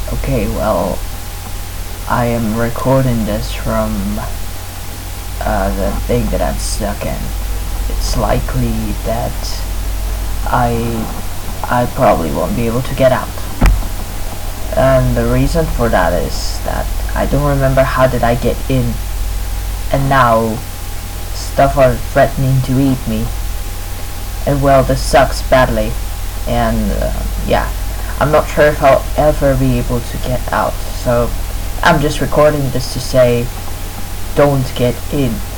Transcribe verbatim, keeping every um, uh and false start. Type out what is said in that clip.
Okay, well, I am recording this from uh, the thing that I'm stuck in. It's likely that I I probably won't be able to get out. And the reason for that is that I don't remember how did I get in, and now stuff are threatening to eat me. And well, this sucks badly. And uh, yeah, I'm not sure if I'll ever be able to get out. So I'm just recording this to say, don't get in.